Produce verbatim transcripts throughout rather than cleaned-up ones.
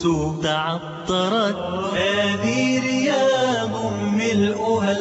تعطرت هذه رياض ملؤها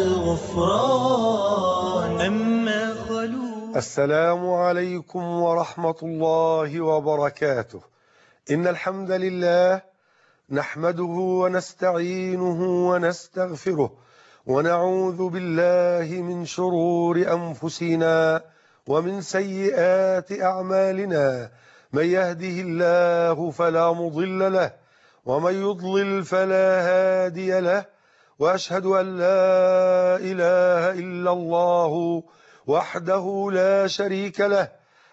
الغفران. أما خلود. السلام عليكم ورحمة الله وبركاته. إن الحمد لله نحمده ونستعينه ونستغفره ونعوذ بالله من شرور أنفسنا ومن سيئات أعمالنا. من يهده الله فلا مضل له ومن يضلل فلا هادي له، وأشهد أن لا إله إلا الله وحده لا شريك له،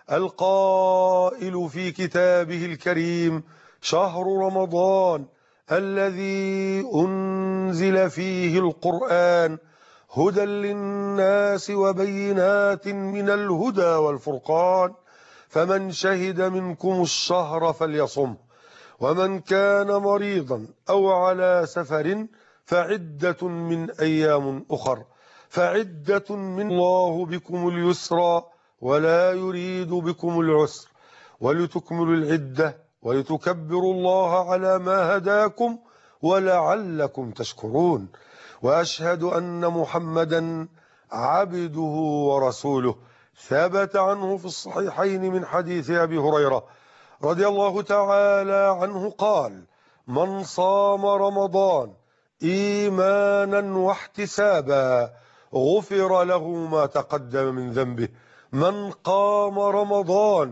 القائل في كتابه الكريم: شهر رمضان الذي أنزل فيه القرآن هدى للناس وبينات من الهدى والفرقان، فمن شهد منكم الشهر فليصم، ومن كان مريضا أو على سفر فعدة من أيام أخر، فعدة من الله بكم اليسر ولا يريد بكم العسر، ولتكملوا العدة ولتكبروا الله على ما هداكم ولعلكم تشكرون. وأشهد أن محمدا عبده ورسوله. ثبت عنه في الصحيحين من حديث أبي هريرة رضي الله تعالى عنه قال: من صام رمضان إيمانا واحتسابا غفر له ما تقدم من ذنبه. من قام رمضان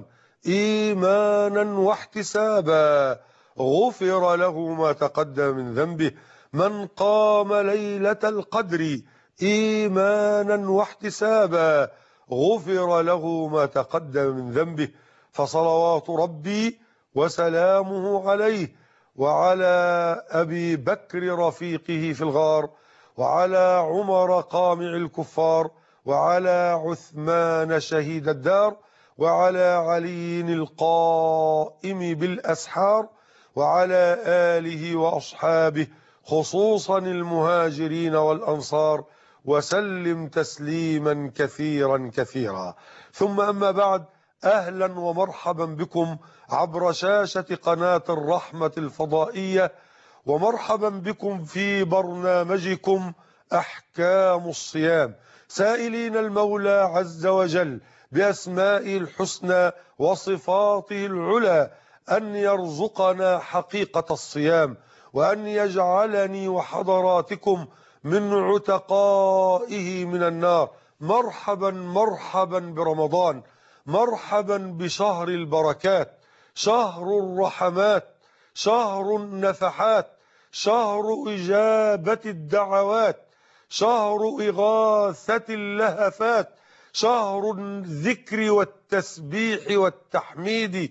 إيمانا واحتسابا غفر له ما تقدم من ذنبه. من قام ليلة القدر إيمانا واحتسابا غفر له ما تقدم من ذنبه. فصلوات ربي وسلامه عليه وعلى أبي بكر رفيقه في الغار، وعلى عمر قامع الكفار، وعلى عثمان شهيد الدار، وعلى علي القائم بالأسحار، وعلى آله وأصحابه خصوصا المهاجرين والأنصار، وسلم تسليما كثيرا كثيرا. ثم أما بعد، أهلا ومرحبا بكم عبر شاشة قناة الرحمة الفضائية، ومرحبا بكم في برنامجكم أحكام الصيام، سائلين المولى عز وجل بأسمائه الحسنى وصفاته العلى أن يرزقنا حقيقة الصيام، وأن يجعلني وحضراتكم من عتقائه من النار. مرحبا مرحبا برمضان، مرحبا بشهر البركات، شهر الرحمات، شهر النفحات، شهر إجابة الدعوات، شهر إغاثة اللهفات، شهر الذكر والتسبيح والتحميد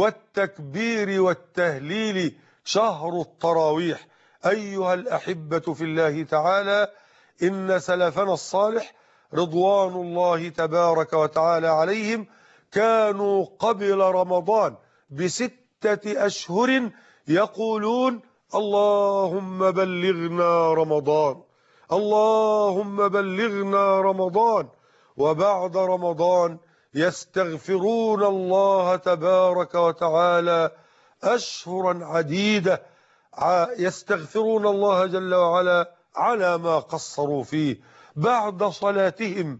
والتكبير والتهليل، شهر التراويح. أيها الأحبة في الله تعالى، إن سلفنا الصالح رضوان الله تبارك وتعالى عليهم كانوا قبل رمضان بستة أشهر يقولون: اللهم بلغنا رمضان، اللهم بلغنا رمضان. وبعد رمضان يستغفرون الله تبارك وتعالى أشهرا عديدة، يستغفرون الله جل وعلا على ما قصروا فيه بعد صلاتهم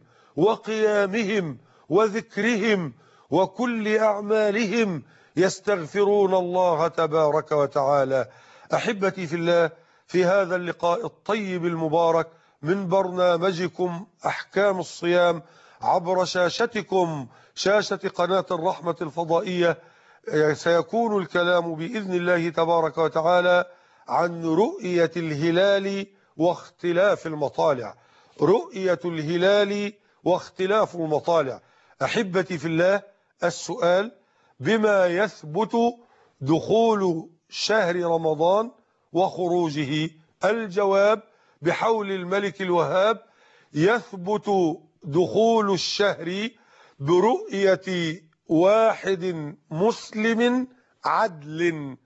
وقيامهم وذكرهم وكل أعمالهم، يستغفرون الله تبارك وتعالى. أحبتي في الله، في هذا اللقاء الطيب المبارك من برنامجكم أحكام الصيام عبر شاشتكم، شاشة قناة الرحمة الفضائية، سيكون الكلام بإذن الله تبارك وتعالى عن رؤية الهلال واختلاف المطالع. رؤية الهلال واختلاف المطالع. أحبتي في الله، السؤال: بما يثبت دخول شهر رمضان وخروجه؟ الجواب: بحول الملك الوهاب يثبت دخول الشهر برؤية واحد مسلم عدل،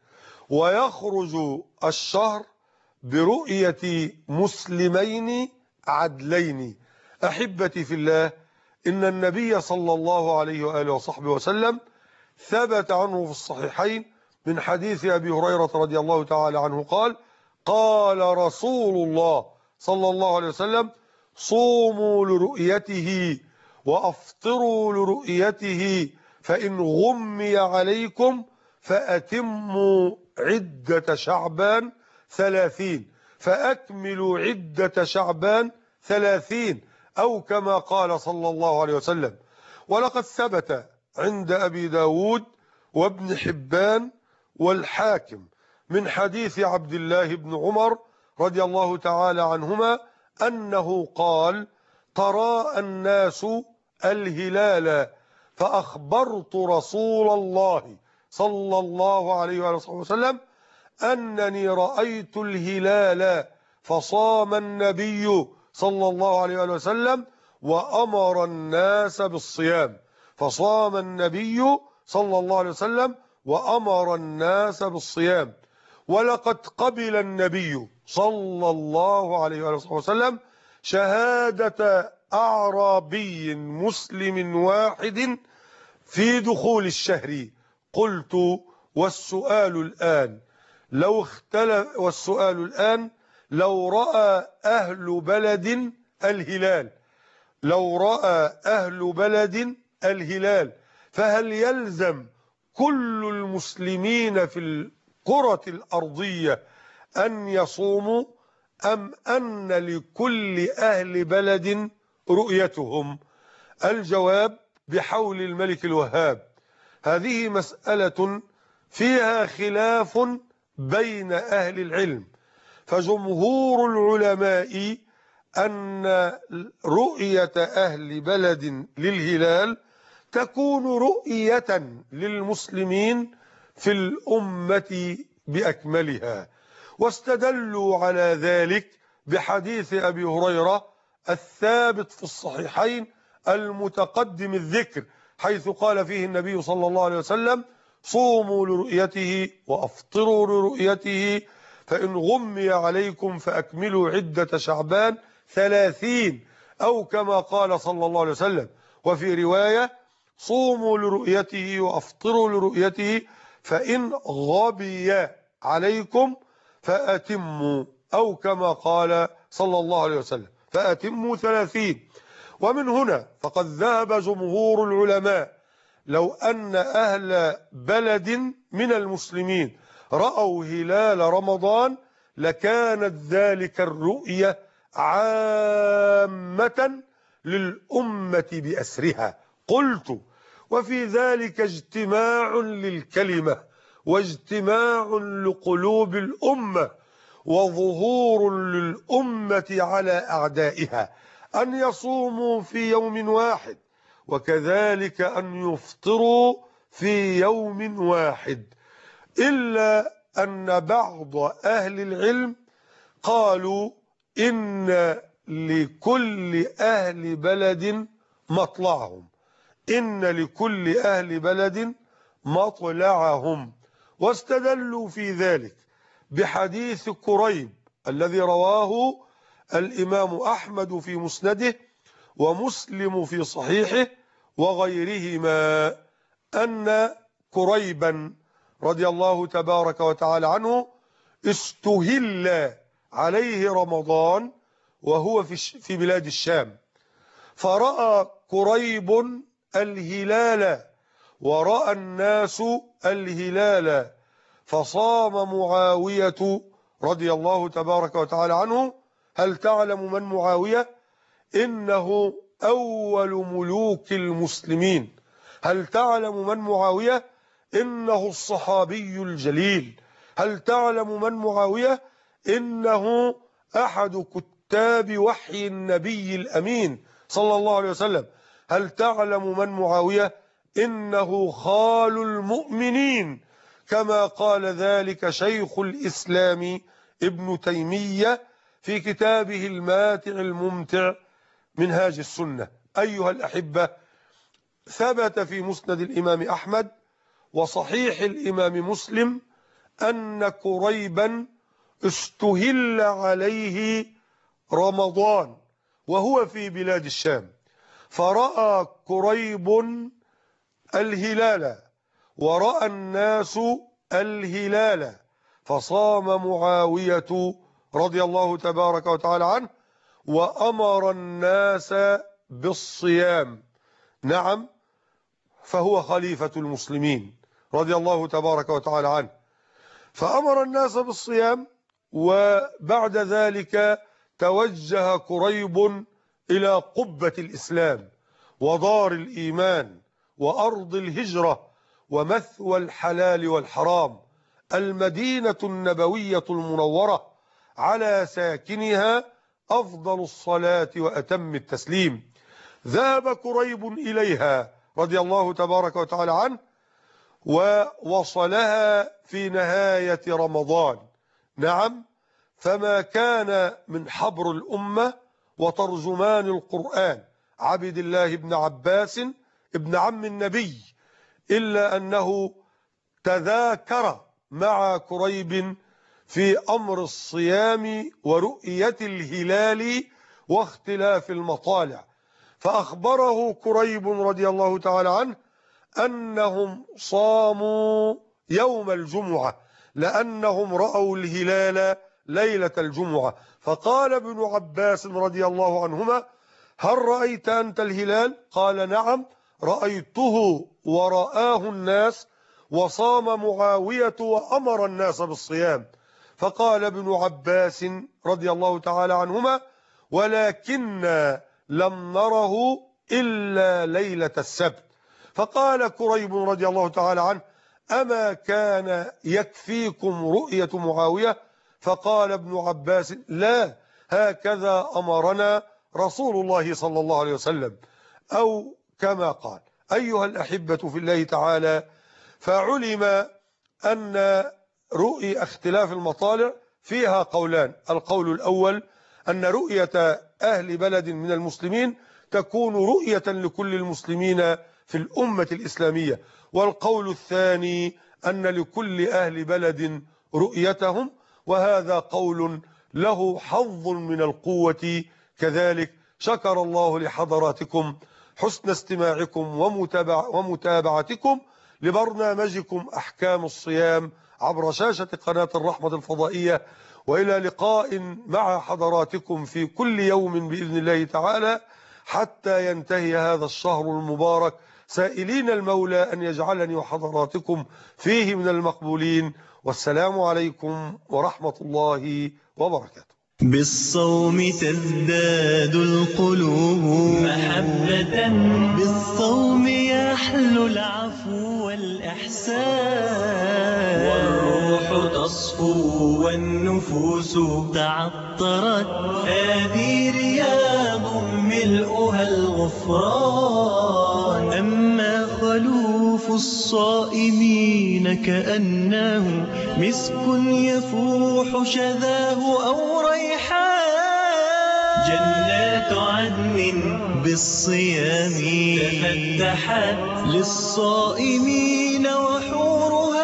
ويخرج الشهر برؤية مسلمين عدلين. أحبتي في الله، إن النبي صلى الله عليه وآله وصحبه وسلم ثبت عنه في الصحيحين من حديث أبي هريرة رضي الله تعالى عنه قال: قال رسول الله صلى الله عليه وسلم: صوموا لرؤيته وأفطروا لرؤيته، فإن غمي عليكم فأتموا عدة شعبان ثلاثين، فأكملوا عدة شعبان ثلاثين، أو كما قال صلى الله عليه وسلم. ولقد ثبت عند أبي داود وابن حبان والحاكم من حديث عبد الله بن عمر رضي الله تعالى عنهما أنه قال: تراءى الناس الهلال فأخبرت رسول الله صلى الله عليه وسلم أنني رأيت الهلال، فصام النبي صلى الله عليه وسلم وأمر الناس بالصيام فصام النبي صلى الله عليه وسلم وأمر الناس بالصيام. ولقد قبل النبي صلى الله عليه وسلم شهادة أعرابي مسلم واحد في دخول الشهر. قلت: والسؤال الآن لو اختلف والسؤال الآن لو رأى أهل بلد الهلال لو رأى أهل بلد الهلال فهل يلزم كل المسلمين في الكرة الأرضية أن يصوموا، أم أن لكل أهل بلد رؤيتهم؟ الجواب: بحول الملك الوهاب، هذه مسألة فيها خلاف بين أهل العلم، فجمهور العلماء أن رؤية أهل بلد للهلال تكون رؤية للمسلمين في الأمة بأكملها، واستدلوا على ذلك بحديث أبي هريرة الثابت في الصحيحين المتقدم الذكر، حيث قال فيه النبي صلى الله عليه وسلم: صوموا لرؤيته وأفطروا لرؤيته، فإن غمي عليكم فأكملوا عدة شعبان ثلاثين، أو كما قال صلى الله عليه وسلم. وفي رواية: صوموا لرؤيته وأفطروا لرؤيته، فإن غبي عليكم فأتموا، أو كما قال صلى الله عليه وسلم فأتموا ثلاثين. ومن هنا فقد ذهب جمهور العلماء لو أن أهل بلد من المسلمين رأوا هلال رمضان لكانت ذلك الرؤية عامة للأمة بأسرها. قلت: وفي ذلك اجتماع للكلمة واجتماع لقلوب الأمة وظهور للأمة على أعدائها أن يصوموا في يوم واحد، وكذلك أن يفطروا في يوم واحد، إلا أن بعض أهل العلم قالوا إن لكل أهل بلد مطلعهم إن لكل أهل بلد مطلعهم واستدلوا في ذلك بحديث كريب الذي رواه الإمام أحمد في مسنده ومسلم في صحيحه وغيرهما، أن كريبا رضي الله تبارك وتعالى عنه استهل عليه رمضان وهو في في بلاد الشام، فرأى كريب الهلال ورأى الناس الهلال، فصام معاوية رضي الله تبارك وتعالى عنه. هل تعلم من معاوية؟ إنه أول ملوك المسلمين. هل تعلم من معاوية؟ إنه الصحابي الجليل. هل تعلم من معاوية؟ إنه أحد كتاب وحي النبي الأمين صلى الله عليه وسلم. هل تعلم من معاوية؟ إنه خال المؤمنين، كما قال ذلك شيخ الإسلام ابن تيمية في كتابه الماتع الممتع منهاج السنة. أيها الأحبة، ثبت في مسند الإمام أحمد وصحيح الإمام مسلم أن كريبا استهل عليه رمضان وهو في بلاد الشام، فرأى كريب الهلال ورأى الناس الهلال، فصام معاوية رضي الله تبارك وتعالى عنه وأمر الناس بالصيام. نعم، فهو خليفة المسلمين رضي الله تبارك وتعالى عنه، فأمر الناس بالصيام. وبعد ذلك توجه كريب إلى قبة الإسلام ودار الإيمان وأرض الهجرة ومثوى الحلال والحرام، المدينة النبوية المنورة، على ساكنها أفضل الصلاة وأتم التسليم. ذهب كريب إليها رضي الله تبارك وتعالى عنه ووصلها في نهاية رمضان. نعم، فما كان من حبر الأمة وترجمان القرآن عبد الله بن عباس ابن عم النبي إلا أنه تذاكر مع كريب في أمر الصيام ورؤية الهلال واختلاف المطالع، فأخبره كريب رضي الله تعالى عنه أنهم صاموا يوم الجمعة لأنهم رأوا الهلال ليلة الجمعة. فقال ابن عباس رضي الله عنهما: هل رأيت أنت الهلال؟ قال: نعم رأيته ورآه الناس، وصام معاوية وأمر الناس بالصيام. فقال ابن عباس رضي الله تعالى عنهما: ولكننا لم نره إلا ليلة السبت. فقال كريب رضي الله تعالى عنه: أما كان يكفيكم رؤية معاوية؟ فقال ابن عباس: لا، هكذا أمرنا رسول الله صلى الله عليه وسلم، أو كما قال. أيها الأحبة في الله تعالى، فعلم أن رؤية اختلاف المطالع فيها قولان: القول الأول أن رؤية أهل بلد من المسلمين تكون رؤية لكل المسلمين في الأمة الإسلامية، والقول الثاني أن لكل أهل بلد رؤيتهم، وهذا قول له حظ من القوة كذلك. شكر الله لحضراتكم حسن استماعكم ومتابع ومتابعتكم لبرنامجكم أحكام الصيام عبر شاشة قناة الرحمة الفضائية، وإلى لقاء مع حضراتكم في كل يوم بإذن الله تعالى حتى ينتهي هذا الشهر المبارك، سائلين المولى أن يجعلني وحضراتكم فيه من المقبولين. والسلام عليكم ورحمة الله وبركاته. بالصوم تزداد القلوب محبة، بالصوم يحلو العفو والإحسان، والروح تصفو والنفوس تعطرت، هذه رياض ملؤها الغفران. أما خلوف الصائمين كأنه مسك يفوح شذاه أو ريحان، جنات عدن بالصيام تفتحت للصائمين وحورها